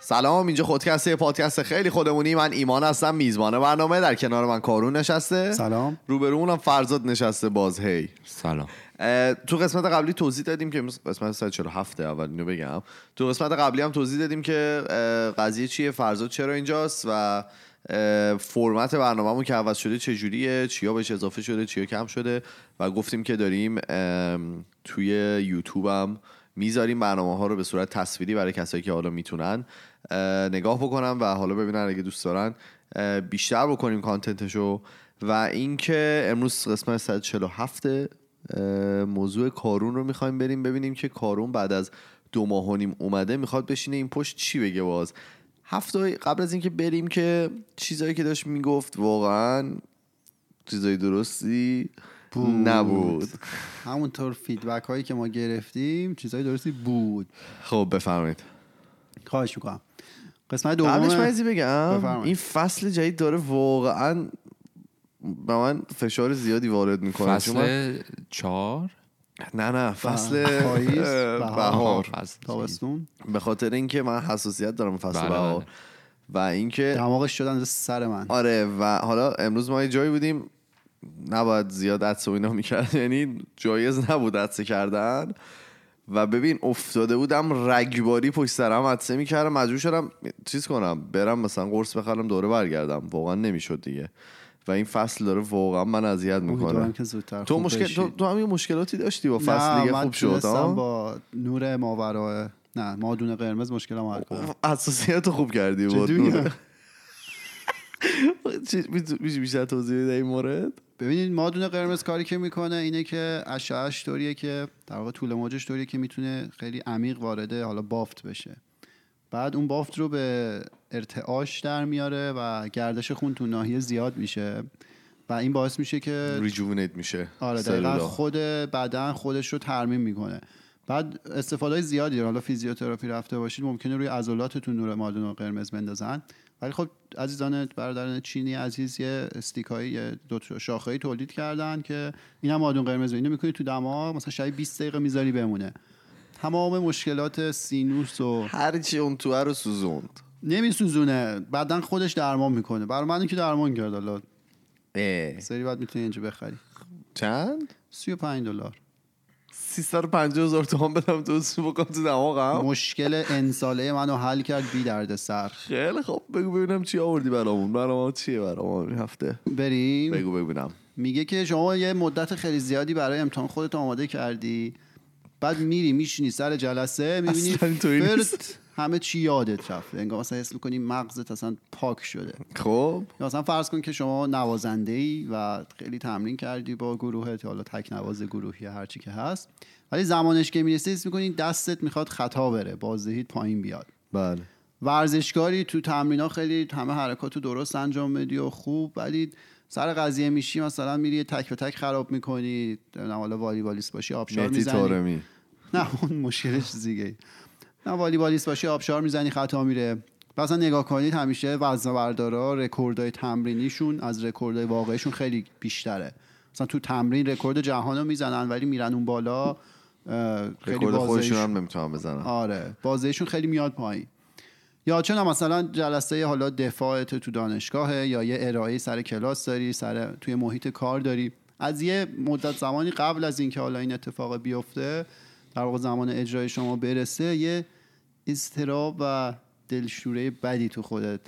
سلام، اینجا خودکسته، پادکست خیلی خودمونی. من ایمان هستم، میزبان برنامه. در کنار من کارون نشسته. سلام. روبرومونم فرزاد نشسته. باز هی سلام. تو قسمت قبلی توضیح دادیم که قسمت 147 اول اینو بگم. تو قسمت قبلی هم توضیح دادیم که قضیه چیه، فرزاد چرا اینجاست و فرمت برنامه‌مون که عوض شده چجوریه، چیا بهش اضافه شده، چیا کم شده و گفتیم که داریم توی یوتیوب هم میذاریم برنامه‌ها رو به صورت تصویری برای کسایی که حالا میتونن نگاه بکنن و حالا ببینن اگه دوست دارن بیشتر بکنیم کانتنتشو. و اینکه امروز قسمت 147 موضوع کارون رو میخوایم بریم ببینیم که کارون بعد از 2 ماه و نیم اومده میخواد بشینه این پشت چی بگه. باز هفته قبل از اینکه بریم که چیزایی که داشت میگفت واقعا چیزای درستی نبود. همونطور فیدبک هایی که ما گرفتیم چیزای درستی بود. خب بفرمایید. خواهش میکنم. قسمت دوم قبلش من بگم بفرمایید. این فصل جدید داره واقعا به من فشار زیادی وارد میکنه. فصل 4 نه فصل پاییز، بهار، تابستون. به خاطر اینکه من حساسیت دارم فصل بهار و اینکه دماغش شدن سر من. آره و حالا امروز ما یه جایی بودیم نباید زیاد عدسه و اینا میکرد، یعنی جایز نبود عدسه کردن و ببین افتاده بودم رگباری پشت سرم عدسه میکردم، مجبور شدم چیز کنم برم مثلا قرص بخرم دوره برگردم، واقعا نمیشد دیگه. و این فصل داره واقعا من اذیت میکنه. تو هم یه مشکلاتی داشتی با فصل دیگه خوب شد؟ با نور ماورا مادون قرمز مشکلم حل کردم. حساسیت خوب کردی بود. میشه بیشتر توضیح بدی این مورد؟ ببینید مادون قرمز کاری که میکنه اینه که اشعه‌اش طوریه که در واقع طول موجش طوریه که میتونه خیلی عمیق وارد حالا بافت بشه، بعد اون بافت رو به ارتعاش در میاره و گردش خون تو ناحیه زیاد میشه و این باعث میشه که ریجوونیت میشه. آره دقیقاً خود بدن خودش رو ترمیم میکنه. بعد استفاده زیادی حالا فیزیوتراپی رفته باشید ممکنه روی عضلاتتون نور مادون قرمز بندازن، ولی خب عزیزان برادران چینی عزیز یه استیکایی 2 شاخه‌ای تولید کردن که اینا مادون قرمز اینو میکنی تو دماغ مثلا شاید 20 دقیقه میذاری بمونه، تمام مشکلات سینوس و هر چی اون تو رو سوزوند. نمیسوزونه، بعدن خودش درمان میکنه. برای من که درمان کرد حالا سری بعد میتونی اینجا بخری. چند؟ $35. 350,000 تومان بدم تو بکنم تو دماغم. مشکل انساله منو حل کرد بی درد سر. خیلی خب بگو ببینم چی آوردی برامون. برامون چیه برامون این هفته؟ بریم. بگو ببینم. میگه که شما یه مدت خیلی زیادی برای امتحان خودت آماده کردی، بعد میری میشینی سر جلسه میبینی فرست همه چی یادت رفته، انگار مثلا حس میکنی مغزت اصلا پاک شده. خب یا مثلا فرض کن که شما نوازنده‌ای و خیلی تمرین کردی با گروهت، حالا تک نواز گروهی هر چی که هست، ولی زمانش که میرسه حس میکنی دستت میخواد خطا بره، بازدهیت پایین بیاد. بله. ورزشکاری تو تمرینا خیلی همه حرکاتو درست انجام میدی و خوب، ولی سر قضیه میشی مثلا میری تک به تک خراب میکنی، حالا والیبالیست باشی آبشار میزنی. نه اون مشکلش دیگه. نه والیبالیست باشی آبشار میزنی خطا میره. مثلا نگاه کنید همیشه وزنه‌بردارا رکوردهای تمرینیشون از رکوردهای واقعیشون خیلی بیشتره. مثلا تو تمرین رکورد جهانو میزنن ولی میرن اون بالا رکورد خودشون هم نمیتونن بزنن. آره بازیشون خیلی میاد پایین. یا چون مثلا جلسه حالا دفاعت تو دانشگاهه یا یه ارائه سر کلاس داری، توی محیط کار داری، از یه مدت زمانی قبل از اینکه حالا این اتفاق بیفته در واقع زمان اجرای شما برسه یه اضطراب و دلشوره بدی تو خودت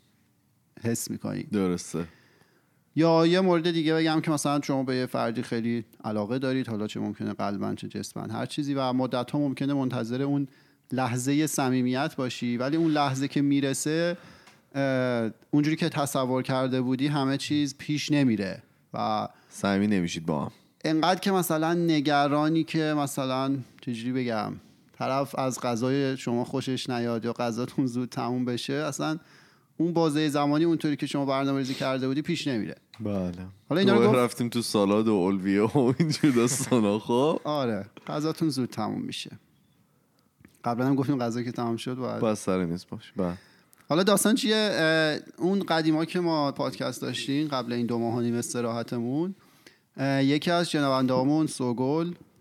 حس میکنی. درسته. یا یه مورد دیگه بگم که مثلا شما به یه فردی خیلی علاقه دارید، حالا چه ممکنه قلباً چه جسماً هر چیزی، و مدت‌ها ممکنه منتظر اون لحظه صمیمیت باشی، ولی اون لحظه که میرسه اونجوری که تصور کرده بودی همه چیز پیش نمیره و صمیمی نمیشید با هم. انقدر که مثلا نگرانی که مثلا چجوری بگم طرف از غذای شما خوشش نیاد یا غذاتون زود تموم بشه، اصلا اون بازه زمانی اونطوری که شما برنامه‌ریزی کرده بودی پیش نمیره. بله. حالا اینا رو رفتیم تو سالاد و اولویه و اینجور داستانا. خب آره غذاتون زود تموم میشه. قبلا هم گفتیم غذا که تمام شد باید سر نیست باش. حالا داستان چیه؟ اون قدیما که ما پادکست داشتیم قبل این 2 ماه و نیم استراحتمون، یکی از شنونده‌هامون سوگل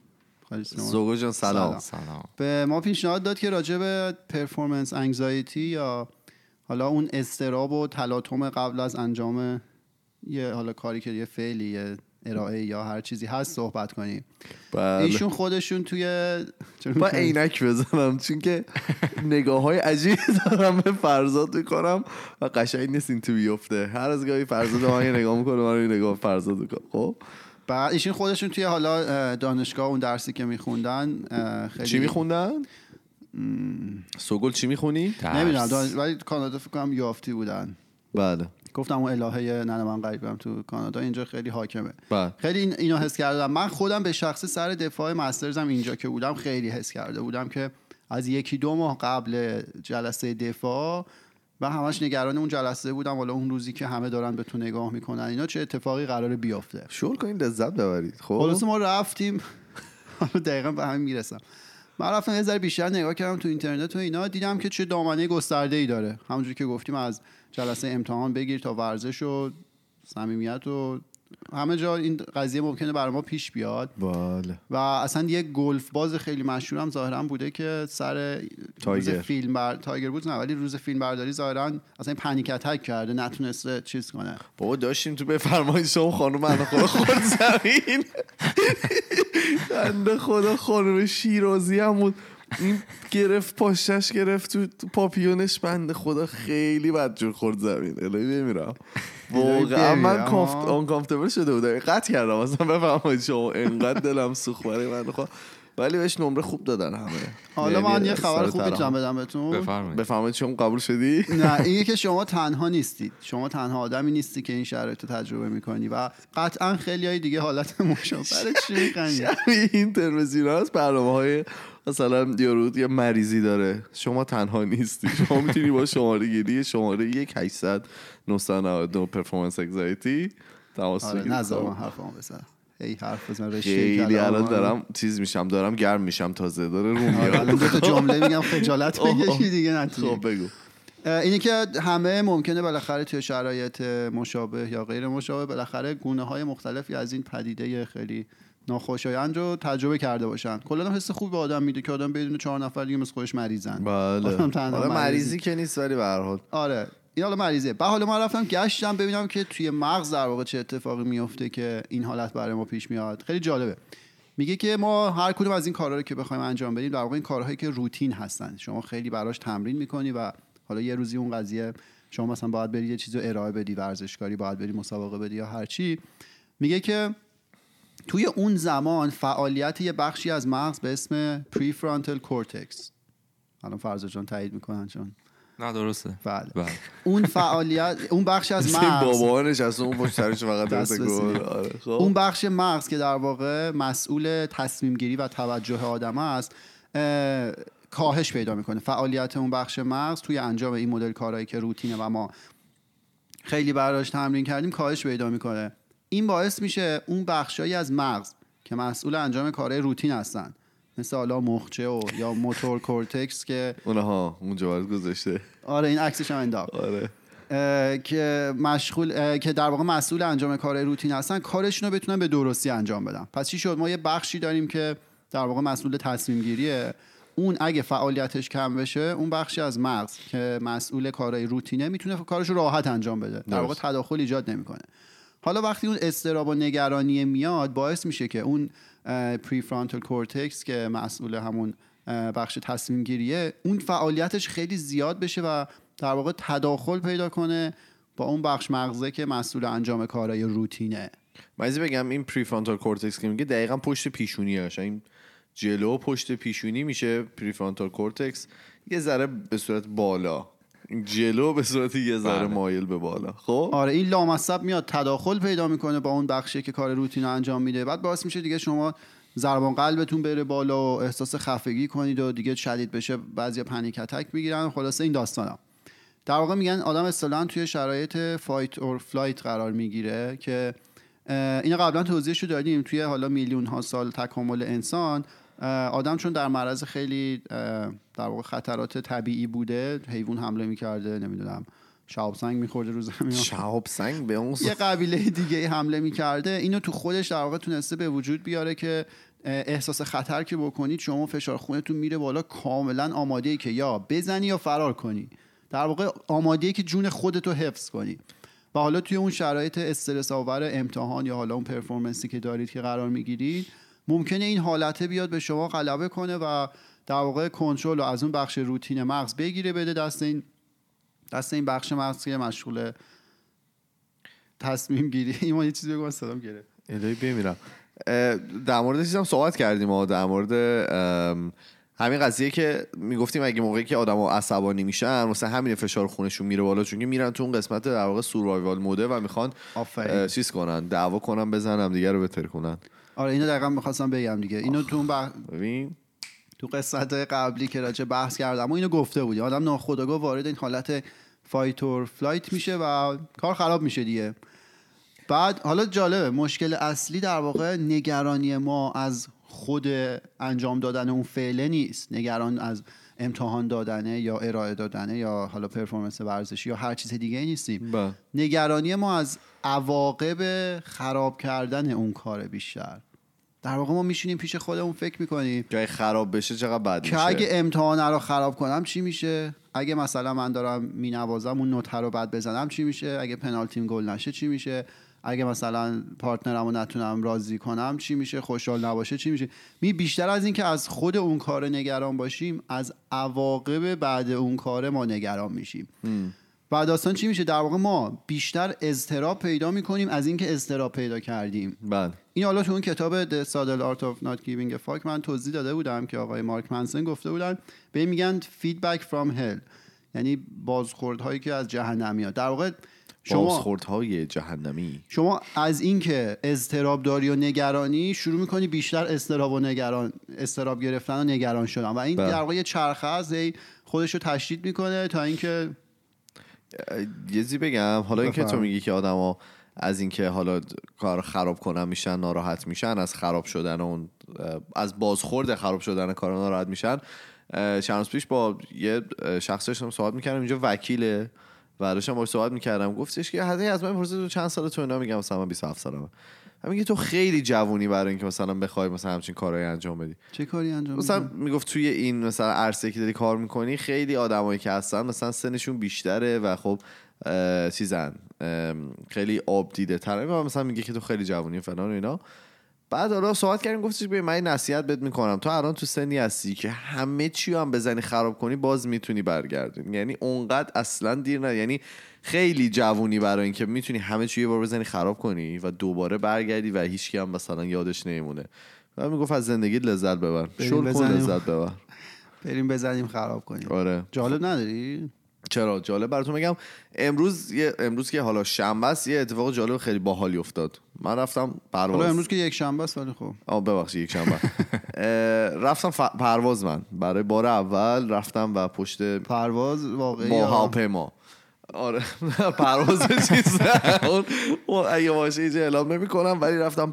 سوگل جان سلام. به ما پیشنهاد داد که راجع به پرفورمنس انگزایتی یا حالا اون اضطراب و تلاطم قبل از انجام یه حالا کاری که یه فعلی یه ارائه یا هر چیزی هست صحبت کنیم. بله. ایشون خودشون توی با عینک بزنم چون که نگاه‌های عجیبی دارم به فرزاد میکنم و قشنگ نیست این تو بیفته. هر از گاهی فرزاد من نگاه میکنه، من نگاه فرزاد میکنم. خب بعد ایشون خودشون توی حالا دانشگاه اون درسی که میخوندن خیلی چی میخوندن؟ سوگل چی میخونی؟ نمیدونم ولی کانادا فکر کنم یافتی بودن. بله. گفتم اون الهه ننه من غریبم تو کانادا اینجا خیلی حاکمه. بله. خیلی اینو حس کردم. من خودم به شخص سر دفاع مسترزم اینجا که بودم خیلی حس کرده بودم که از 1-2 ماه قبل جلسه دفاع و همش نگران اون جلسه بودم، حالا اون روزی که همه دارن به تو نگاه میکنن اینا چه اتفاقی قراره بیفته. شغل کنین لذت ببرید. خب خلاص ما رفتیم دقیقاً به همین میرسم. من رفتم یه ذره بیشتر نگاه کردم تو اینترنت و اینا، دیدم که چه دامنه گسترده‌ای داره. همونجوری که گفتیم از جلسه امتحان بگیر تا ورزش و صمیمیت و همه جا این قضیه ممکنه برای ما پیش بیاد. بله. و اصلا یه گلف باز خیلی مشهورم ظاهرا بوده که سر روز فیلم تایگر بود، نه ولی روز فیلم برداری ظاهرا اصلا پنیک اتک کرده، نتونسته چیز کنه. بابا داشتیم تو بفرمایید شما خانم من خود زمین بنده خدا خانم شیرازی هم بود، این گرفت پاشش گرفت تو پاپیونش، بنده خدا خیلی بدجور خورد زمین. الهی بمیرم واقعا. من آنکامفتبل شده بودم، قطع کردم اصلا بفرمایید شما، انقدر دلم سوخت برای من خدا. ولی بهش نمره خوب دادن همه. حالا من یه خبر خوب میتونم بدم بهتون. بفرمایید شما قبول شدی؟ نه اینه که شما تنها نیستید، شما تنها آدمی نیستی که این شرایط رو تجربه میکنی و قطعا خیلیای دیگه حالت مشابه چی میکنی. نذار من حرفمو بزنم. ای حرف بزن رشته خیلی الان دارم چیز میشم، دارم گرم میشم، تازه داره رو میاد. الان دو تا جمله میگم خجالت بکشی دیگه نتونی. خب بگو. اینی که همه ممکنه بالاخره توی شرایط مشابه یا غیر مشابه بالاخره گونه‌های مختلفی از این پدیده خیلی ناخوشایند رو تجربه کرده باشن. کلا حس خوب به آدم میده که آدم بدون 4 نفر دیگه مثل خودش مریضن. بله. حالا مریضی که نیست ولی به هر حال. آره. این حالا مریضه. بعد حالا من رفتم گشتم ببینم که توی مغز در واقع چه اتفاقی میفته که این حالت برای ما پیش میاد. خیلی جالبه. میگه که ما هر کدوم از این کارا رو که بخوایم انجام بدیم در واقع این کارهایی که روتین هستن، شما خیلی براش تمرین میکنی و حالا یه روزی اون قضیه شما مثلا باید بری یه چیزو ارائه بدی، ورزشکاری باید بری مسابقه بدی یا هر چی. میگه که توی اون زمان فعالیت یه بخشی از مغز به اسم پریفرانتال کورتکس، الان فرزاد جان تایید میکنن چون نه درسته. بله. اون فعالیت اون بخش از مغز بابا نشسته اون پشت سرش فقط خب اون بخش مغز که در واقع مسئول تصمیم گیری و توجه آدم است کاهش پیدا میکنه. فعالیت اون بخش مغز توی انجام این مدل کارهایی که روتینه و ما خیلی براش تمرین کردیم کاهش پیدا میکنه. این باعث میشه اون بخشایی از مغز که مسئول انجام کارهای روتین هستن، مثل حالا مخچه و یا موتور کورتکس که اونها اونجا برات گذاشته. آره این عکسش هم انداخت. آره. که در واقع مسئول انجام کارهای روتین هستن کارشون رو بتونن به درستی انجام بدن. پس چی شد؟ ما یه بخشی داریم که در واقع مسئول تصمیم گیریه، اون اگه فعالیتش کم بشه اون بخشی از مغز که مسئول کارهای روتینه میتونه کارش رو راحت انجام بده، در واقع تداخل ایجاد نمیکنه. حالا وقتی اون اضطراب و نگرانی میاد باعث میشه که اون پریفرانتال کورتکس که مسئول همون بخش تصمیم گیریه اون فعالیتش خیلی زیاد بشه و در واقع تداخل پیدا کنه با اون بخش مغزه که مسئول انجام کارهای روتینه. من بگم این پریفرانتال کورتکس که میگه دقیقاً پشت پیشونیه، این جلو پشت پیشونی میشه پریفرانتال کورتکس، یه ذره به صورت بالا، جلو به صورت یه ذره مایل به بالا. خب آره این لامصب میاد تداخل پیدا میکنه با اون بخشی که کار روتین رو انجام میده، بعد باعث میشه دیگه شما ضربان قلبتون بره بالا و احساس خفگی کنید و دیگه شدید بشه، بعضیا پنیک اتک میگیرن. خلاصه این داستانا در واقع میگن آدم اصطلاحاً توی شرایط فایت اور فلایت قرار میگیره که اینو قبلا توضیحشو دادیم. توی حالا میلیون ها سال تکامل انسان آدم چون در معرض خیلی در واقع خطرات طبیعی بوده، حیوان حمله میکرده، نمیدونم شهاب سنگ میخورده رو زمین، شهاب سنگ به اون یه قبیله دیگه حمله میکرده، اینو تو خودش در واقع تونسته به وجود بیاره که احساس خطر که بکنید شما فشار خونتون میره بالا، کاملا آماده‌ای که یا بزنی یا فرار کنی، در واقع آماده‌ای که جون خودتو حفظ کنی. و حالا توی اون شرایط استرس آور امتحان یا حالا اون پرفورمنسی که دارید که قرار میگیرید، ممکنه این حالت بیاد به شما غلبه کنه و در واقع کنترل رو از اون بخش روتین مغز بگیره، بده دست این بخش مغز که مشغول تصمیم گیری. ایمان یه چیزی بگو، صدام گرفت. الهی بمیرم. در مورد چیزام صحبت کردیم ما، در مورد همین قضیه که میگفتیم اگه موقعی که آدم‌ها عصبانی میشن مثلا همین فشار خونشون میره بالا، چون که میرن تو اون قسمت در واقع سوروایوال موده و میخوان چیز کنن، دعوا کنن، بزنن دیگه رو بتر کنن. آره اینو دقیقاً می‌خواستم بگم دیگه. اینو تو ببین تو قسمت قبلی که راجع بحث کردم و اینو گفته بودی، آدم ناخودآگاه وارد این حالت فایت اور فلایت میشه و کار خراب میشه دیگه. بعد حالا جالبه، مشکل اصلی در واقع نگرانی ما از خود انجام دادن اون فعله نیست، نگران از امتحان دادنه یا ارائه دادنه یا حالا پرفورمنس ورزشی یا هر چیز دیگه نیستیم. نگرانی ما از عواقب خراب کردن اون کار بیشتر. در واقع ما میشینیم پیش خودمون فکر میکنیم که خراب بشه چقدر بد میشه، که اگه امتحان رو خراب کنم چی میشه، اگه مثلا من دارم مینوازم اون نوت رو بعد بزنم چی میشه، اگه پنالتیم گل نشه چی میشه، اگه مثلا پارتنرمو نتونم راضی کنم چی میشه، خوشحال نباشه چی میشه. بیشتر از این که از خود اون کار نگران باشیم، از عواقب بعد اون کار ما نگران میشیم. و داستان چی میشه؟ در واقع ما بیشتر اضطراب پیدا میکنیم از اینکه اضطراب پیدا کردیم. بله. این حالا تو اون کتاب The Subtle Art of Not Giving a Fuck من توضیح داده بودم که آقای مارک منسن گفته بودن به این میگن feedback from hell، یعنی بازخوردهایی که از جهنم میاد. در واقع بازخوردهای جهنمی. شما از اینکه اضطراب داری و نگرانی شروع میکنی بیشتر اضطراب گرفتن و نگران شدن و این در واقع چرخه است، خودش رو تشدید میکنه تا اینکه یه چیزی بگم. حالا اینکه تو میگی که آدما از اینکه حالا کار خراب کنن میشن ناراحت میشن، از خراب شدن اون از بازخورد خراب شدن کار ناراحت میشن. چند روز پیش با یه شخصی داشتم صحبت میکردم، اینجا وکیله و داشتم باهاش صحبت میکردم، گفتش که حتی از من پرسید تو چند سالته؟ اینا میگم مثلا من 27 سالمه. میگه تو خیلی جوونی برای اینکه مثلا بخوای مثلا همچین کارهایی انجام بدی. چه کاری انجام بدی؟ مثلا میگفت توی این مثلا عرصه‌ای که داری کار میکنی خیلی آدمایی که هستن مثلا سنشون بیشتره و خب چیزن خیلی آب دیده تره و مثلا میگه که تو خیلی جوونی فلان و اینا. بعد حالا صحبت کردیم، گفتش ببین من نصیحت بهت میکنم، تو الان تو سنی هستی که همه چی رو هم بزنی خراب کنی باز میتونی برگردونی، یعنی اونقدر اصلا دیر نه، یعنی خیلی جوونی برای اینکه میتونی همه چی یه بار بزنی خراب کنی و دوباره برگردی و هیچکی هم مثلا یادش نمیمونه. و میگفت از زندگی لذت ببر، شل کن لذت ببر، بریم بزنیم خراب کنیم. آره جالب نداری؟ چرا جالب براتون میگم. امروز که حالا شنبه است یه اتفاق جالب خیلی باحالی افتاد. من رفتم پرواز. حالا امروز که یک شنبه است ولی خب ببخشید یک شنبه رفتم پرواز. من برای بار اول رفتم و پشت پرواز واقعی با هواپیما. آره پرواز چیز اون اگه باشه اینجا اعلام نمی‌کنم، ولی رفتم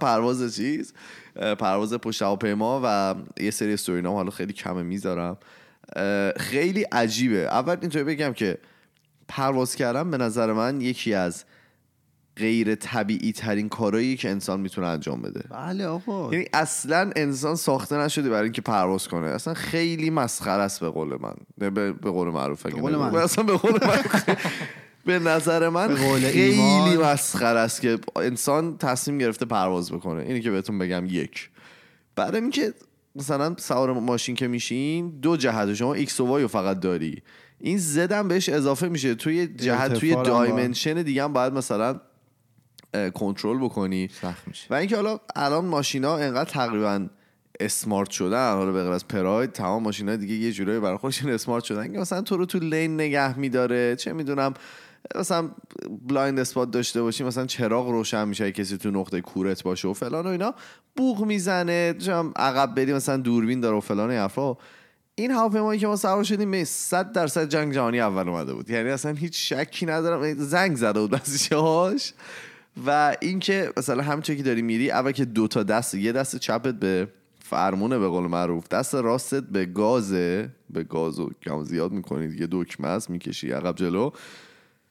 پرواز پشت هواپیما و یه سری استورینام حالا خیلی کمه میذارم. خیلی عجیبه. اول اینطوری بگم که پرواز کردن به نظر من یکی از غیر طبیعی ترین کارهایی که انسان میتونه انجام بده. بله آقا، یعنی اصلا انسان ساخته نشده برای اینکه پرواز کنه، اصلا خیلی مسخره است به قول من، به قول معروف اصلا به قول من به نظر من خیلی مسخره است که انسان تصمیم گرفته پرواز بکنه. اینی که بهتون بگم. یک، بعد اینکه مثلا سوار ماشین که میشین دو جهت، شما ایکس و وای رو فقط داری، این زد هم بهش اضافه میشه توی جهت، توی دایمنشن دیگه هم باید مثلا کنترل بکنی و اینکه حالا الان ماشینا انقدر تقریبا اسمارت شدن، حالا به غیر از پراید تمام ماشینا دیگه یه جورایی برای خودشون اسمارت شدن که مثلا تو رو تو لین نگه میداره، چه میدونم مثلا بلایند اسپات داشته باشی، مثلا چراغ روشن میشه کسی تو نقطه کورت باشه و فلان و اینا، بوق میزنه، عقب بری مثلا دوربین داره و فلان و حرفا. این هواپیمایی که ما سوار شدیم 100% جنگ جهانی اول اومده بود، یعنی اصلا هیچ شکی ندارم زنگ زده بود بسیجهاش. و اینکه مثلا همچه که داری میری، اول که دو تا دست، یه دست چپت به فرمونه به قول معروف، دست راستت به گازو کم زیاد میکنی دیگه، دکمه است میکشی عقب جلو،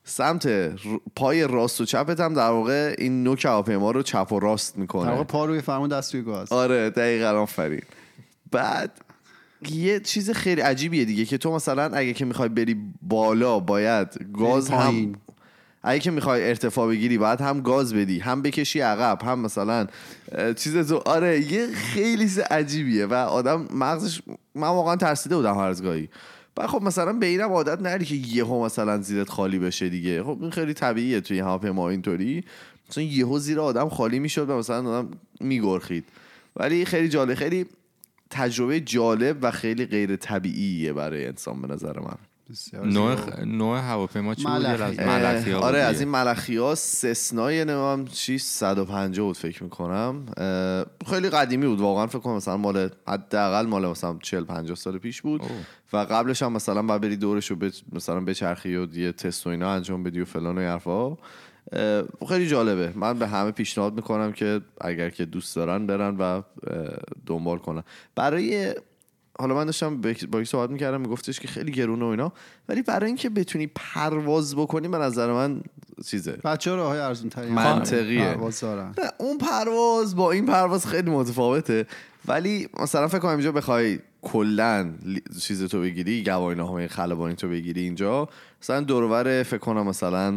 سمت پای راست و چپت هم در واقع این نوک هواپیما رو چپ و راست میکنه. در واقع پا روی فرمون دست روی گاز. آره دقیقاً آفرین. بعد یه چیز خیلی عجیبیه دیگه که تو مثلا اگه که میخوای بری بالا باید گاز هم، اگه که میخوای ارتفاع بگیری باید هم گاز بدی هم بکشی عقب هم مثلا چیز تو. آره یه خیلی عجیبیه و آدم مغزش، من واقعا ترسیده بودم هر از گاهی. بعد خب مثلا به اینم عادت نری که یهو مثلا زیرت خالی بشه دیگه. خب این خیلی طبیعیه توی هواپیما اینطوری، مثلا یهو زیر آدم خالی میشد و مثلا آدم میگرخید. ولی خیلی جالب، خیلی تجربه جالب و خیلی غیر طبیعیه برای انسان به نظر من. نوع هواپیما چی بود؟ ملخی. آره از این ملخی ها سسنای نمیم 650 بود فکر میکنم. خیلی قدیمی بود واقعا، فکر کنم مثلا مال حداقل مال مثلا 40-50 سال پیش بود. و قبلش هم مثلا باید بری دورشو مثلا بچرخی و یه تست و اینا انجام بدی و فلان و حرفا. خیلی جالبه. من به همه پیشنهاد میکنم که اگر که دوست دارن برن و دنبال کنن. برای حالا من داشتم با یک صحبت میکردم، میگفتش که خیلی گرونه و اینا، ولی برای اینکه بتونی پرواز بکنی به نظر من چیزه بچه‌ها راههای ارزون تری منطقیه. اون پرواز با این پرواز خیلی متفاوته. ولی مثلا فکر کنم اینجا بخوای کلا چیز تو بگیری، گواهینامه خلبانی تو بگیری اینجا مثلا دور و بر فکر کنم مثلا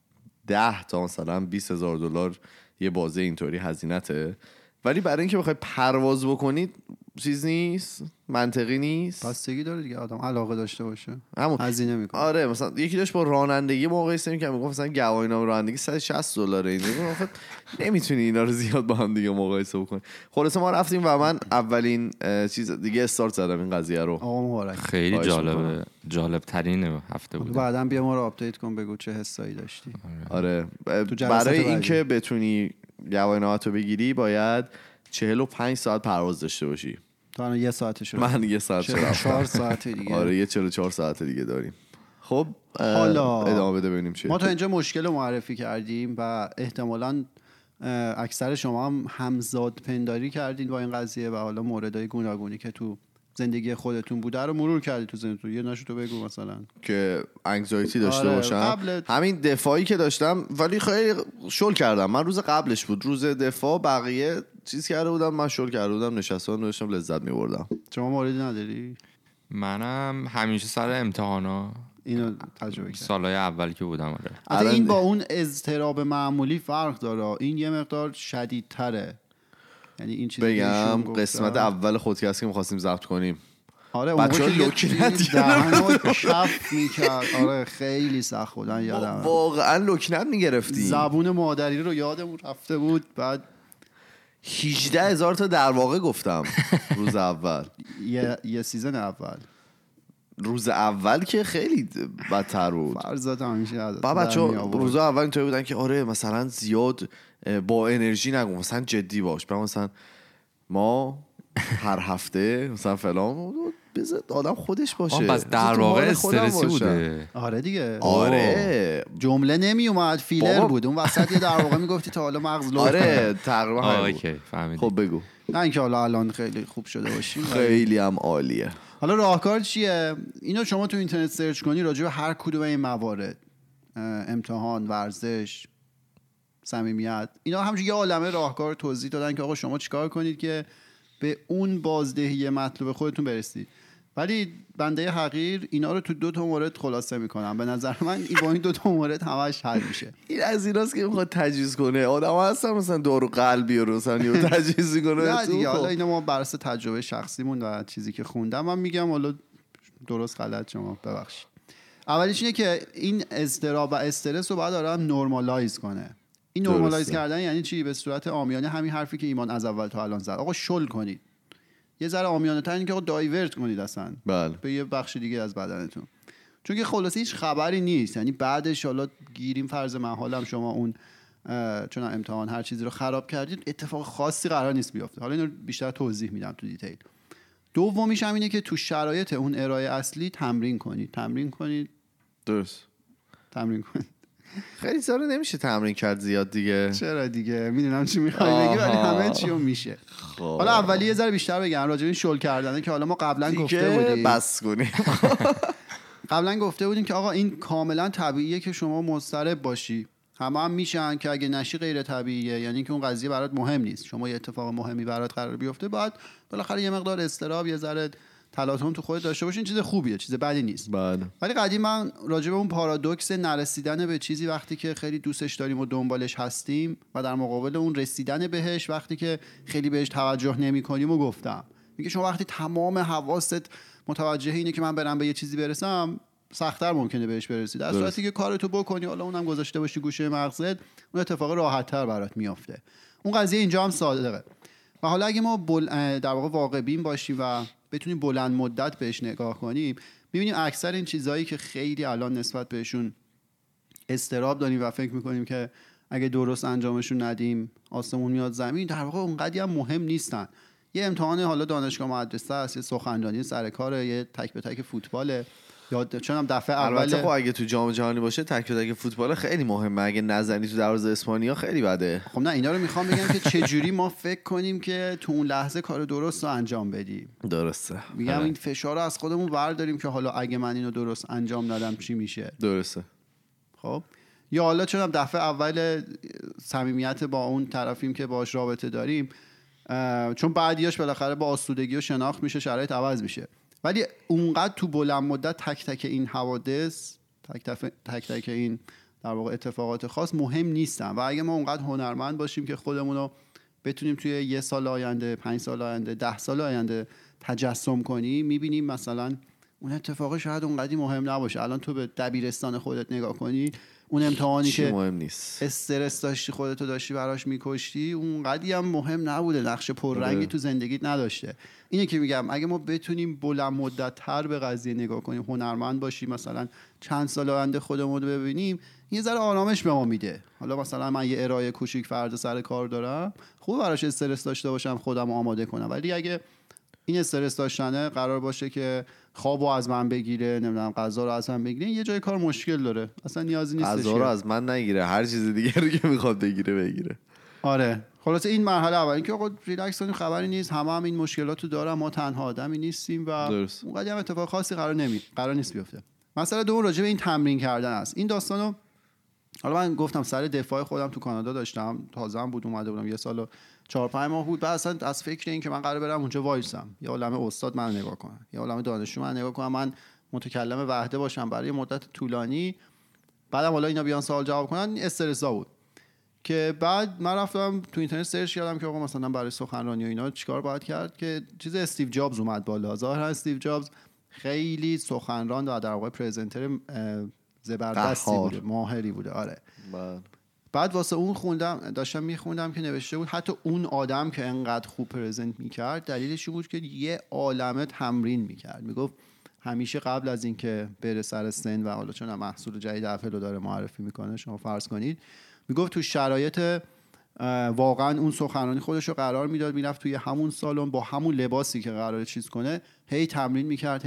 10 تا مثلا $20,000 یه بازه اینطوری هزینته. ولی برای اینکه بخوای پرواز بکنید چیز نیست، منطقی نیست. بستگی داره دیگه، آدم علاقه داشته باشه هزینه میکنه. آره مثلا یکی داشت با رانندگی مقایسه می‌کرد، میگفت مثلا گواهینامه رانندگی $160 اینجا. گفت نمیتونی اینا رو زیاد با هم دیگه مقایسه بکنی. خلاص ما رفتیم و من اولین چیز دیگه استارت زدم این قضیه رو. خیلی جالبه، جالب ترین هفته بود. بعداً بیا ما رو آپدیت کن بگو چه حسایی داشتی. آره برای اینکه بتونی گواهینامه رو بگیری باید 45 ساعت پرواز داشته باشی. تو الان یه ساعته شد. من یه ساعت شدم. 4 ساعت دیگه. آره یه 44 ساعت دیگه داریم. خب حالا ادامه بده ببینیم چیه. ما تا اینجا مشکل رو معرفی کردیم و احتمالاً اکثر شما هم همزاد پنداری کردین با این قضیه و حالا موردهای گوناگونی که تو زندگی خودتون بوده رو مرور کردی تو زندگیتون. یه نشو تو بگو مثلا که انگزایتی داشته باشم. همین دفاعی که داشتم ولی خیلی شل کردم. من روز قبلش بود، روز دفاع بقیه چیز کرده بودم، من شل کرده بودم، نشستم داشتم لذت می‌بردم. شما موردی نداری؟ منم همیشه سر امتحانا اینو تجربه کردم سالهای اول که بودم. آره این با اون اضطراب معمولی فرق داره، این یه مقدار شدیدتره. یعنی این چیزی بگم قسمت اول خودکست که می‌خواستیم ضبط کنیم، آره بچه‌ها لکنت دهنو کف میکرد. آره خیلی سخت بودن، یادم واقعا لکنت میگرفتیم. زبون مادری رو یادمون رفته بود. بعد 18,000 تا در واقع گفتم روز اول. یه سیزن اول، روز اول که خیلی بدتر بود. فرضات همیشه بچه‌ها روز اول اینطوری بودن که آره مثلا زیاد با انرژی نگو، مثلا جدی باش. مثلا ما هر هفته مثلا فلان بذار آدم خودش باشه. بس در واقع استرسی بوده. آره دیگه. آره جمله نمی اومد، فیلر بود اون وسط. یه در واقع میگفتی تا حالا مغز لو. آره تقریبا. اوکی فهمیدم. خب بگو. نه اینکه حالا الان خیلی خوب شده باشیم، خیلی هم عالیه. حالا راهکار چیه؟ اینو شما تو اینترنت سرچ کنی راجع به هر کدوم این موارد، امتحان، ورزش، صمیمیت، اینا همش یه عالمه راهکار توضیح دادن که آقا شما چیکار کنید که به اون بازدهی مطلوب خودتون برسید. ولی بنده حقیر اینا رو تو 2 مورد خلاصه میکنم. به نظر من با این 2 مورد همش حل میشه. این از ایناست که میخواد تجویز کنه. آدم هستن مثلا دارو قلبی رو مثلا تجویز کنه. نه دیگه حالا اینا ما بر اساس تجربه شخصیمون و چیزی که خوندم من میگم، حالا درست غلط شما ببخشید. اولیش اینه که این اضطراب و استرس رو باید آدم نورمالایز کنه. این نورمالایز کردن یعنی چی؟ به صورت عامیانه همین حرفی که ایمان از اول تا الان زد. آقا شل کنید. یه ذره عامیانه تر، این که آقا دایورت کنید اصلا به یه بخش دیگه از بدنتون. چون که خلاصه هیچ خبری نیست. یعنی بعدش حالا گیریم فرض محالم شما اون چون امتحان هر چیزی رو خراب کردید، اتفاق خاصی قرار نیست بیفته. حالا اینو بیشتر توضیح میدم تو دیتیل. دومیش هم اینه که تو شرایط اون ارائه اصلی تمرین کنید. درست. تمرین کنید. خیلی سال نمیشه تمرین کرد زیاد دیگه. چرا دیگه؟ میدونم چی میخوای بگی ولی همه چیو میشه. حالا اولی یه ذره بیشتر بگم راجع به این شل کردنه که حالا ما قبلا گفته بودیم. بس کنیم. قبلا گفته بودیم که آقا این کاملا طبیعیه که شما مضطرب باشی، هم میشن که اگه نشی غیر طبیعیه، یعنی که اون قضیه برات مهم نیست، شما یه اتفاق مهمی برات قرار بیفته باید بالاخره یه مقدار اضطراب، یه ذره تلاطم تو خودت داشته باشین. چیز خوبیه، چیز بدی نیست. ولی قدیم من راجع به اون پارادوکس نرسیدن به چیزی وقتی که خیلی دوستش داریم و دنبالش هستیم و در مقابل اون رسیدن بهش وقتی که خیلی بهش توجه نمی‌کنیم و گفتم میگه شما وقتی تمام حواست متوجه اینه که من برم به یه چیزی برسم، سخت‌تر ممکنه بهش برسی. در صورتی که کارتو بکنی، حالا اونم گذاشته باشی گوشه مغزت، اون اتفاق راحت‌تر برات میافته. اون قضیه اینجا هم صادقه. و حالا اگه ما در واقع واقع بین باشیم و بتونیم بلند مدت بهش نگاه کنیم، می‌بینیم اکثر این چیزایی که خیلی الان نسبت بهشون استراب داریم و فکر می‌کنیم که اگه درست انجامشون ندیم آسمون میاد زمین، در واقع اونقدی هم مهم نیستن. یه امتحان حالا دانشگاه مدرسه است، یه سخنرانی سر کار، یه تک به تک فوتباله، یاد چونم دفعه اول. البته خب اگه تو جام جهانی باشه تک به تک فوتبال خیلی مهمه، اگه نزنی تو دروازه اسپانیا خیلی بده. خب نه، اینا رو میخوام بگم که چه جوری ما فکر کنیم که تو اون لحظه کار درست رو انجام بدیم. درسته. میگم این فشار رو از خودمون برداریم که حالا اگه من اینو درست انجام ندم چی میشه. درسته. خب یا حالا چونم دفعه اول صمیمیت با اون طرفیم که باهاش رابطه داریم، چون بعدیاش بالاخره با آسودگی و شناخت میشه، شرایط عوض میشه، ولی اونقدر تو بلند مدت تک تک این حوادث، تک تک این در واقع اتفاقات خاص مهم نیستن. و اگه ما اونقدر هنرمند باشیم که خودمون رو بتونیم توی 1 سال آینده، 5 سال آینده، 10 سال آینده تجسم کنیم، میبینیم مثلا اون اتفاق شاید اونقدی مهم نباشه. الان تو به دبیرستان خودت نگاه کنی، اون امتحانی که مهم نیست، استرس داشتی خودتو داشتی براش میکشتی، اون قدی هم مهم نبوده، نقش پررنگی تو زندگیت نداشته. اینه که میگم اگه ما بتونیم بلند مدت تر به قضیه نگاه کنیم، هنرمند باشیم، مثلا چند سال آینده خودمون رو ببینیم، یه ذره آرامش به ما میده. حالا مثلا من یه ارائه کوچیک فردا سر کار دارم، خوب براش استرس داشته باشم، خودم آماده کنم، ولی اگه این استرس داشتنه قرار باشه که خوابو از من بگیره، نمیدونم غذا رو از من بگیره، یه جای کار مشکل داره، اصلا نیازی نیستش غذا رو از من نگیره، هر چیز دیگه رو که میخواد بگیره. آره خلاصه این مرحله اول، این که آقا ریلکس کنیم، خبری نیست، هم این مشکلاتو دارم، ما تنها آدمی نیستیم و اونقدر هم اتفاق خاصی قرار نیست بیفته. مسئله دوم راجع به این تمرین کردن است. این داستانو حالا من گفتم سر دفاع خودم تو کانادا داشتم، تازه هم بود، اومده بودم 1 سال و 4-5 ماه بود. بعد اصلا از فکر این که من قراره برم اونجا وایسم، یا عالمه استاد من نگاه کنن، یا عالمه دانشجو من نگاه کنن، من متکلم وحده باشم برای مدت طولانی، بعدم حالا اینا بیان سوال جواب کنن، استرسا بود. که بعد من رفتم تو اینترنت سرچ کردم که آقا مثلا برای سخنرانی و اینا چیکار باید کرد، که چیز استیو جابز اومد بالا. ظاهرا استیو جابز خیلی سخنران و در واقع پرزنتر زبردستی بوده، ماهری بوده. آره. بعد واسه اون داشتم میخوندم که نوشته بود حتی اون آدم که انقدر خوب پرزنت میکرد، دلیلش بود که یه عالمه تمرین میکرد. میگفت همیشه قبل از اینکه بره سر سن و حالا چون محصول جدید اپل رو داره معرفی میکنه، شما فرض کنید، میگفت تو شرایط واقعا اون سخنرانی خودش رو قرار میداد، میرفت توی همون سالن با همون لباسی که قراره چیز کنه، هی تمرین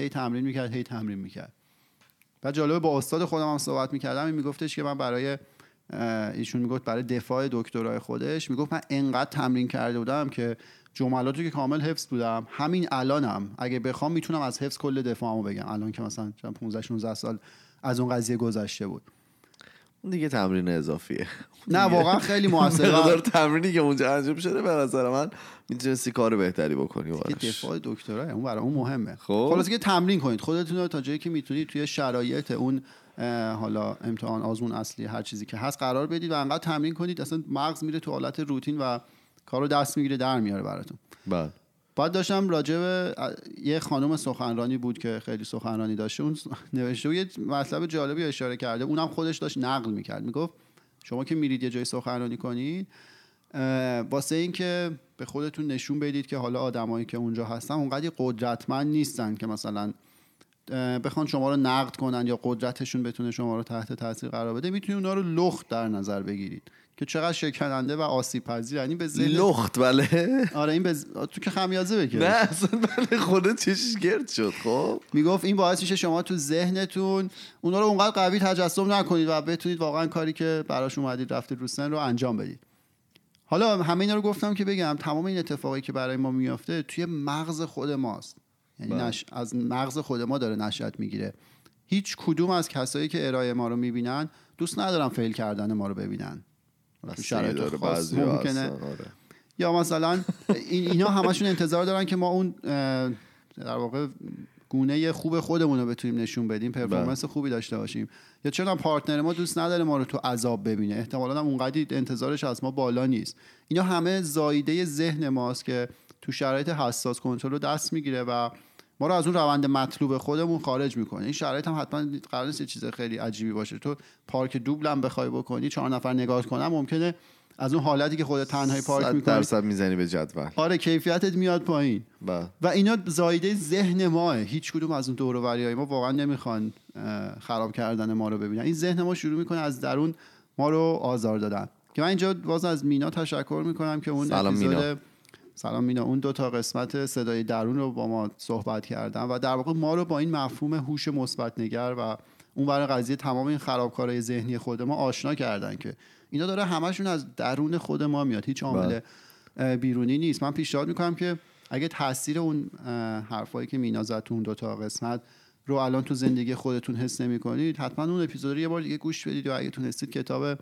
میکرد. بعد جالبه با استاد خودم هم صحبت میکردم، این میگفتش که من برای ایشون میگفت برای دفاع دکترای خودش، میگفت من انقدر تمرین کرده بودم که جملاتو که کامل حفظ بودم، همین الانم اگه بخوام میتونم از حفظ کل دفاعمو بگم، الان که مثلا 15-16 سال از اون قضیه گذشته بود. اون دیگه تمرین اضافیه. نه واقعا خیلی موثره. تمرینی که اونجا انجام شده به نظر من میتونستی کار بهتری بکنی واقعا. دفاع دکترا اون برای اون مهمه. خلاص که تمرین کنید خودتون رو تا جایی که میتونید توی شرایط اون حالا امتحان، آزمون اصلی، هر چیزی که هست قرار بدید و انقدر تمرین کنید اصلا مغز میره تو حالت روتین و کارو دست میگیره، در میاره براتون. بعد داشتم راجع به یه خانم سخنرانی بود که خیلی سخنرانی داشته، اون نوشته بود یه مطلب جالبی اشاره کرده، اونم خودش داشت نقل میکرد. میگفت شما که میرید یه جای سخنرانی کنید، واسه این که به خودتون نشون بدید که حالا آدمایی که اونجا هستن اونقدر قدرتمند نیستن که مثلا بخوان شما رو نقد کنن یا قدرتشون بتونه شما رو تحت تاثیر قرار بده، میتونید اونا رو لخت در نظر بگیرید که چقدر شکننده و آسیب پذیر. یعنی به ذهن لخت بله. آره این تو که خمیازه بکش. نه اصلا بله، خودت چشش گرد شد. خب میگفت این باعث میشه شما تو ذهنتون اونا رو اونقدر قوی تجسم نکنید و بتونید واقعا کاری که براش اومدید رفتید رو سن رو انجام بدید. حالا همه اینا رو گفتم که بگم تمام این اتفاقی که برای ما میفته توی مغز خود ماست، یعنی از مغز خود ما داره نشأت میگیره. هیچ کدوم از کسایی که ارائه ما رو میبینن دوست ندارن فیل کردن ما رو ببینن. تو شرایط خاص ممکنه یا مثلا اینا همشون انتظار دارن که ما اون در واقع گونه خوب خودمون رو بتونیم نشون بدیم، پرفورمنس خوبی داشته باشیم. یا چون پارتنر ما دوست نداره ما رو تو عذاب ببینه، احتمالاً هم اونقدر انتظارش از ما بالا نیست. اینا همه زایده ذهن ماست که تو شرایط حساس کنترل رو دست میگیره و ما رو از اون روند مطلوب خودمون خارج میکنه. این شرایط هم حتما قرار نیست چیز خیلی عجیبی باشه. تو پارک دوبل هم بخوای بکنی 4 نفر نگاه کنن ممکنه از اون حالتی که خودت تنهایی پارک میکنی 100% میزنی به جدول. آره کیفیتت میاد پایین. و اینا زایده ذهن ماه. هیچ کدوم از اون دور و بریای ما واقعا نمیخوان خراب کردن ما رو ببینن. این ذهن ما شروع میکنه از درون ما رو آزار دادن. که من اینجا باز از مینا تشکر میکنم که اون سلام مینا اون 2 تا قسمت صدای درون رو با ما صحبت کردن و در واقع ما رو با این مفهوم هوش مثبت نگر و اون برای قضیه تمام این خرابکارهای ذهنی خود ما آشنا کردن که اینا داره همشون از درون خود ما میاد، هیچ عامل بیرونی نیست. من پیشنهاد میکنم که اگه تاثیر اون حرفایی که مینا زد تو اون 2 تا قسمت رو الان تو زندگی خودتون حس نمی‌کنید، حتما اون اپیزود رو یه بار دیگه گوش بدید و اگه تونستید کتاب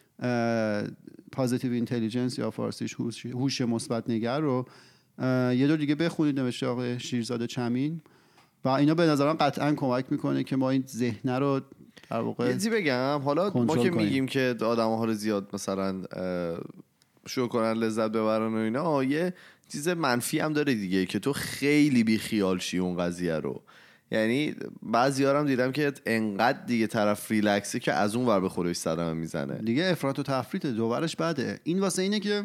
پازیتیو اینتلیجنس یا فارسیش هوش مثبت نگر رو یه دور دیگه بخونید، نوشته آقای شیرزاد چمین، و اینا به نظرم قطعا کمک میکنه که ما این ذهن رو در واقع یه چیزی بگم. حالا ما که میگیم که آدم‌ها حالا زیاد مثلا شروع کنن لذت ببرن و اینا، یه چیز منفی هم داره دیگه که تو خیلی بی خیال شی اون قضیه رو. یعنی بعضی‌ها هم دیدم که انقدر دیگه طرف ریلکسی که از اون ور به خودش صدمه میزنه دیگه. افراط و تفریط دوورش بده. این واسه اینه که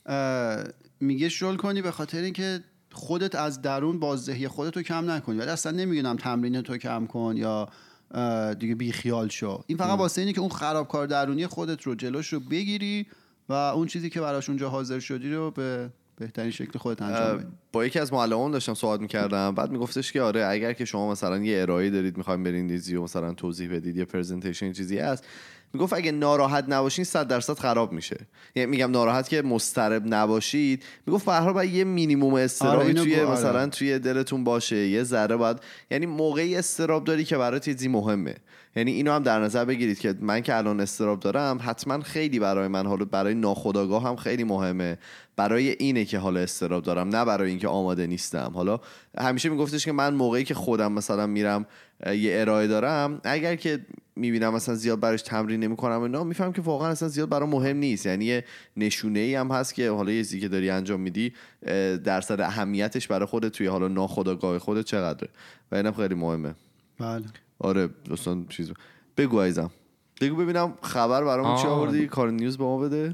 میگه شل کنی به خاطر اینکه خودت از درون بازدهی خودت رو کم نکنی. ولی اصلا نمیگم تمرین تو کم کن یا دیگه بی خیال شو. این فقط واسه اینه که اون خرابکار درونی خودت رو جلوش رو بگیری و اون چیزی که براش اونجا حاضر شدی رو به بهترین شکل خودت انجام بدی. با یکی از معلمان داشتم صحبت می‌کردم، بعد میگفتش که آره اگر که شما مثلا یه ارائه دارید می‌خواید برین دیزی و مثلا توضیح بدید یا پرزنتیشن چیزی هست، میگفت اگه ناراحت نباشین 100% خراب میشه. یعنی میگم ناراحت که مضطرب نباشید، میگفت به هر حال باید یه مینیمم استرابی توی مثلا توی دلتون باشه، یه ذره باید، یعنی موقعی استراب داری که برات چیزی مهمه. یعنی اینو هم در نظر بگیرید که من که الان استراب دارم حتما خیلی برای من، حالا برای ناخودآگاه هم خیلی مهمه، برای اینه که حالا استراب دارم، نه برای اینکه آماده نیستم. حالا همیشه میگفتش که من موقعی که خودم مثلا میرم یه ارائه دارم، اگر که میبینم مثلا زیاد براش تمرین نمیکنم اینا، میفهم که واقعا اصلا زیاد برام مهم نیست. یعنی یه نشونه‌ای هم هست که حالا یه چیزی که داری انجام میدی درصد اهمیتش برای خودت توی حالا ناخودآگاه خودت چقدره و اینم خیلی مهمه. بله آره دوستان چیزو بگو عزیزم، بگو ببینم خبر برامون چی آوردی، کار نیوز به ما بده.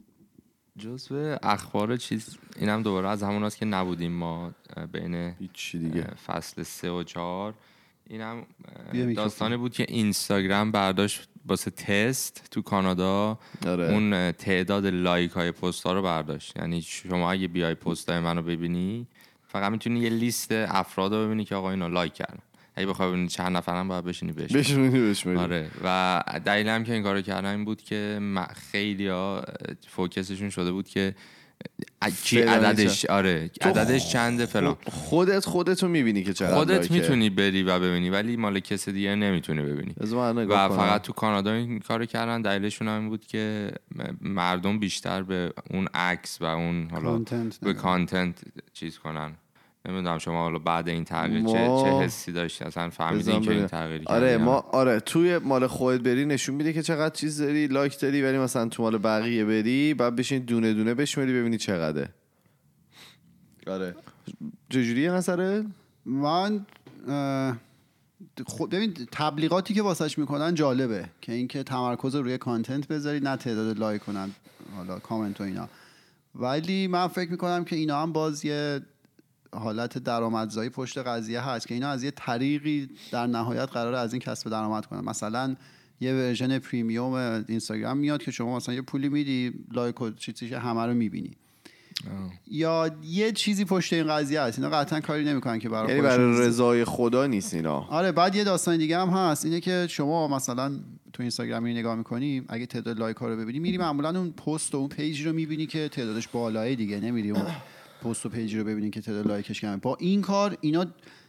جزو اخبار چیز اینم دوباره از همون هست که نبودیم ما بین فصل 3 و 4. اینم داستانی بود که اینستاگرام برداشت واسه تست تو کانادا. اون تعداد لایک های پست ها رو برداشت. یعنی شما اگه بیای پست های منو ببینی فقط میتونی یه لیست افراد رو ببینی که آقا اینو لایک کردن. اگه بخوای ببینی چند نفرن باید بشینی بشینی. آره. و دلیل هم که این کارو کردن این بود که خیلی‌ها فوکسشون شده بود که کی عددش عددش چنده فلان. خودتو میبینی که چقدر خودت میتونی بری و ببینی ولی مال کسی دیگه نمیتونی ببینی. و فقط تو کانادا این کارو کردن. دلیلشون هم بود که مردم بیشتر به اون عکس و اون حالا به کانتنت چیز کنن. نمیدونم شما حالا بعد این تغییر چه حسی داشتی، اصلا فهمیدین که این تغییر آره توی مال خودت بری نشون میده که چقدر چیز داری لایک داری، ولی مثلا تو مال بقیه بری بعد بشین دونه دونه بشمری ببینی چقدره. آره چجوریه نظره؟ من ببین تبلیغاتی که واسش میکنن جالبه که اینکه تمرکز روی کانتنت بذاری نه تعداد لایک کنن حالا کامنت و اینا، ولی من فکر میکنم که اینا هم باز یه حالت درآمدزایی پشت قضیه هست که اینا از یه طریقی در نهایت قراره از این کسب درآمد کنن. مثلا یه ورژن پریمیوم اینستاگرام میاد که شما مثلا یه پولی میدی لایک و چیزی همه رو میبینی یا یه چیزی پشت این قضیه هست. اینا قطعا کاری نمیکنن که یعنی برای رضای خدا نیست اینا. آره بعد یه داستان دیگه هم هست اینه که شما مثلا تو اینستاگرام رو نگاه میکنی، اگه تعداد لایک ها رو ببینی میری معمولا اون پست و اون پیج رو میبینی که تعدادش بالاه دیگه، نمیری اون پست و پیج رو ببینین که تعداد لایکش کمه. با این کار اینا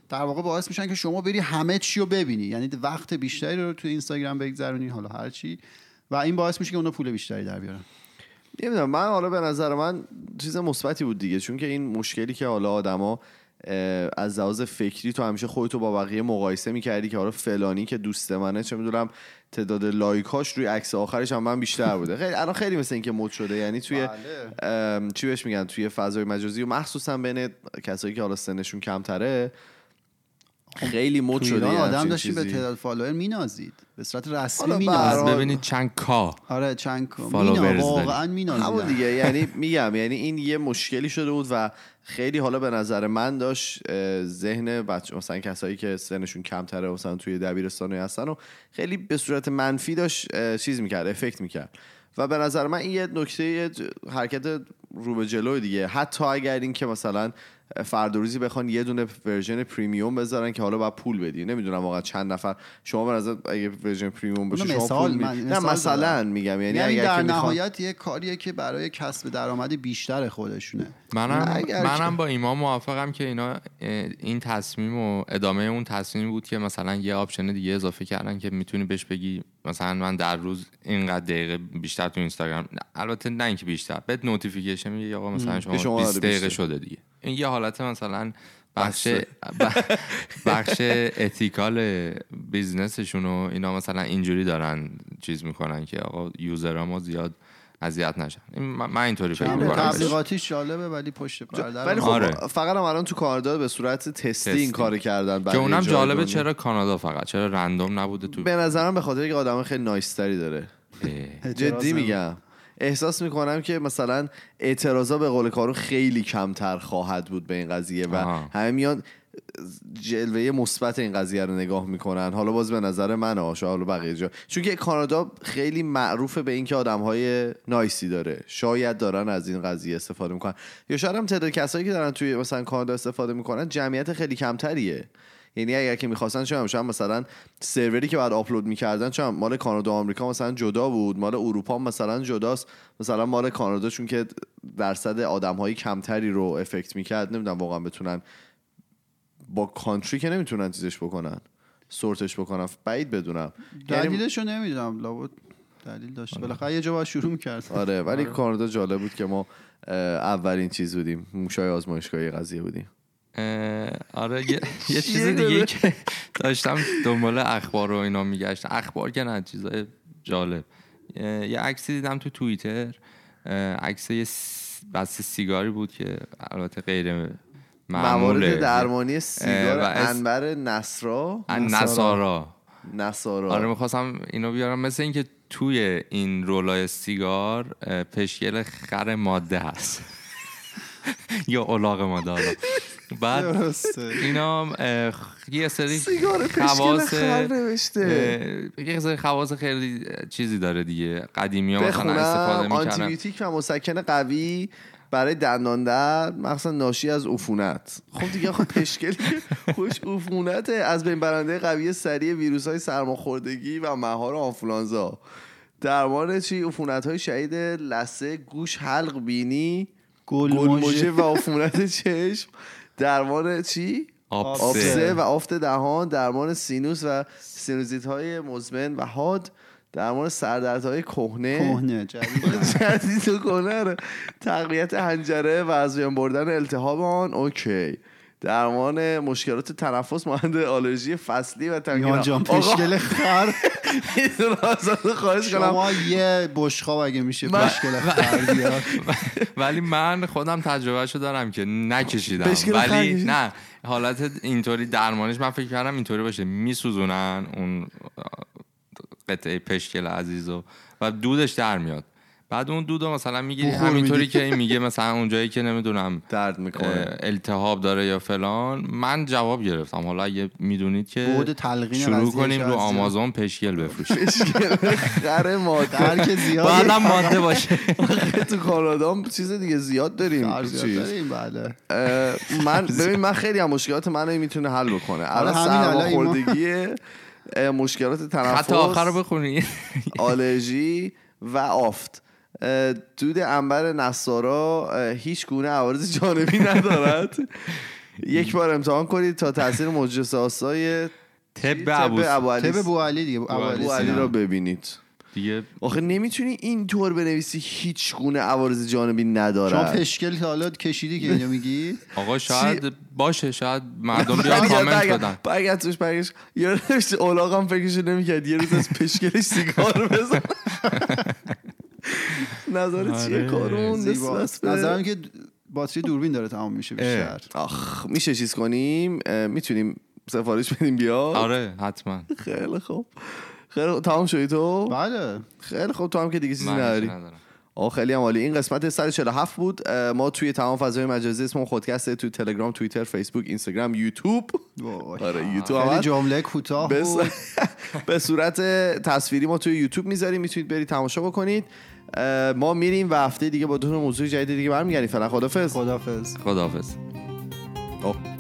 در واقع باعث میشن که شما بری همه چی رو ببینی، یعنی وقت بیشتری رو تو اینستاگرام بگذرونی، حالا هر چی، و این باعث میشه که اونا پول بیشتری در بیارن. نمیدونم، من حالا به نظر من چیز مثبتی بود دیگه، چون که این مشکلی که حالا آدما از لحاظ فکری تو همیشه خودتو با بقیه مقایسه میکردی که حالا فلانی که دوست منه چه میدونم تعداد لایکاش روی عکس آخرش هم من بیشتر بوده. خیلی الان خیلی مثل این که مد شده، یعنی توی چی بهش میگن، توی فضای مجازی و مخصوصا بین کسایی که حالا سنشون کمتره خیلی مد شده. آدم داشتی به تعداد فالوور مینازید، به صورت رسمی مینازید. ببینید چند کا. آره چند کا واقعا مینازید. همون دیگه، یعنی میگم یعنی این یه مشکلی شده بود و خیلی حالا به نظر من داشت ذهن بچه مثلا کسایی که سنشون کمتره مثلا توی دبیرستانی هستن و خیلی به صورت منفی داشت چیز میکرد، افکت میکرد. و به نظر من این یه نکته حرکت رو به جلو دیگه. حتی اگر این که مثلا فردا روزی بخوان یه دونه ورژن پریمیوم بذارن که حالا باید پول بدی، نمیدونم واقعا چند نفر شما به نظر اگه ورژن پریمیوم باشه شما پول نه مثلا میگم یعنی اگر در نهایت یه کاریه که برای کسب درآمد بیشتر خودشونه. منم با ایمان موافقم که اینا این تصمیم و ادامه اون تصمیم بود که مثلا یه آپشن دیگه اضافه کردن که میتونی بهش بگی مثلا من در روز اینقدر دقیقه بیشتر تو اینستاگرام، البته نه اینکه بیشتر، بهت نوتیفیکیشن میگه آقا مثلا شما 20 دقیقه شده دیگه. این یه حالت مثلا بخش اتیکال بیزنسشون و اینا مثلا اینجوری دارن چیز میکنن که آقا یوزرها زیاد اذیت نشن. من اینطوری فکر می‌کنم. تبلیغاتیش جالبه ولی پشت پرده ولی خب آره. فقط هم الان تو کانادا به صورت تستی این کارو کردن که اونم جالبه. چرا کانادا فقط؟ چرا رندوم نبوده تو؟ به نظرم به خاطر اینکه آدم خیلی نایستری داره. جدی میگم احساس میکنم که مثلا اعتراضا به قول کارو خیلی کمتر خواهد بود به این قضیه و همه میان جلوه مثبت این قضیه رو نگاه میکنن. حالا باز به نظر من حالا بقیه جا، چون که کانادا خیلی معروفه به این که آدمهای نایسی داره، شاید دارن از این قضیه استفاده میکنن، یا شاید هم تعداد کسایی که دارن توی مثلا کانادا استفاده میکنن جمعیت خیلی کمتریه. یعنی اگر که می‌خواستن شاید مثلا سروری که بعد آپلود می‌کردن چون مال کانادا و آمریکا مثلا جدا بود، مال اروپا مثلا جداست، مثلا مال کانادا چون که درصد آدم‌های کمتری رو افکت می‌کرد، نمیدونم واقعا بتونن با کانتری که نمیتونن چیزش بکنن، سورتش بکنن، بعید بدونم دلیلشو نمیدونم، لابد دلیل داشت، بالاخره یه جا باید شروع می‌کرد. آره ولی کانادا جالب بود که ما اولین چیز بودیم، موشای آزمایشگاهی قضیه بودیم. آره یه چیز دیگه که داشتم دنبال اخبار و اینا میگشتم، اخبار که نه چیزای جالب، یه عکسی دیدم تو توییتر، عکس یه بسته سیگاری بود که البته غیر معموله، موارد درمانی سیگار انبر نصارا. آره میخواستم اینو بیارم، مثل این که توی این رولای سیگار پشکل خر ماده هست یا الاغ ماده. بعد اینا یه سری خواص خیلی چیزی داره دیگه، قدیمی ها مثلا استفاده میکنن آنتی بیوتیک و مسکن قوی برای دندان درد مخصوصا ناشی از عفونت. خب دیگه خب پشکل خوش عفونت از بین برنده قوی سریع ویروس های سرماخوردگی و مهار آنفولانزا، درمان عفونت های شدید لثه گوش، حلق، بینی، گلمژه و عفونت چشم، درمان آبسه و آفت دهان، درمان سینوس و سینوزیت های مزمن و حاد، درمان سردردهای کهنه جدید و کهنه، تقویت حنجره و از بین بردن التهاب آن، اوکی، درمان مشکلات تنفس مانند آلرژی فصلی و تنگینا. جان پشکل خر خواهش کنم شما یه بشقاب اگه میشه پشکل خر بیار. ولی من خودم تجربهشو دارم که نکشیدم، ولی نه حالت اینطوری درمانش من فکر کردم اینطوری باشه، میسوزونن اون قطعه پشکل عزیزو و دودش در میاد، بعد اون دودو مثلا میگیری همینطوری که این میگه مثلا اونجایی که نمیدونم درد میکنه، التهاب داره یا فلان. من جواب گرفتم حالا اگه میدونید که شروع کنیم رو آمازون پشکل بفروشیم. پشکل خر مادر که زیاد بعدم ماده باشه. تو کانادا چیز دیگه زیاد داریم. بله من خیلی از مشکلات منو میتونه حل بکنه. الان سرماخوردگی، مشکلات تنفس، خط آخر رو بخونی، آلرژی و آفت. دود انبر نصارا هیچ گونه عوارض جانبی ندارد یک بار امتحان کنید تا تاثیر معجزه آسای طب ابوعلی دیگه ابوعلی رو ببینید دیگه. آخه نمیتونی اینطور بنویسی هیچ گونه عوارض جانبی نداره. شما پشکل تا حالا کشیدی که اینو میگی؟ آقا شاید باشه، شاید مردم بیان کامنت بدن. برگشت یه روز اولاغم فکرش نمیکرد یه روز از پشکلش سیگار بزن. نظرت چیه کارون؟ نظرم که باتری دوربین داره تمام میشه بیشتر. آخ میشه چیز کنیم، میتونیم سفارش بدیم بیاد. آره حتما. خیلی خوب. خیلی تمام شدی تو؟ بله. خیلی خوب، تو هم که دیگه چیزی نداری. خیلی هم عالی. این قسمت 147 بود. ما توی تمام فضای مجازی اسممون خودکسته، تو تلگرام، توییتر، فیسبوک، اینستاگرام، یوتیوب. آره یوتیوب خیلی جمله کوتاه بود. به صورت تصویری ما توی یوتیوب میذاریم، میتونید برید تماشا بکنید. ما میریم و هفته دیگه با دو موضوع جدید دیگه برمیگردیم. فعلا خدافظ. خدافظ.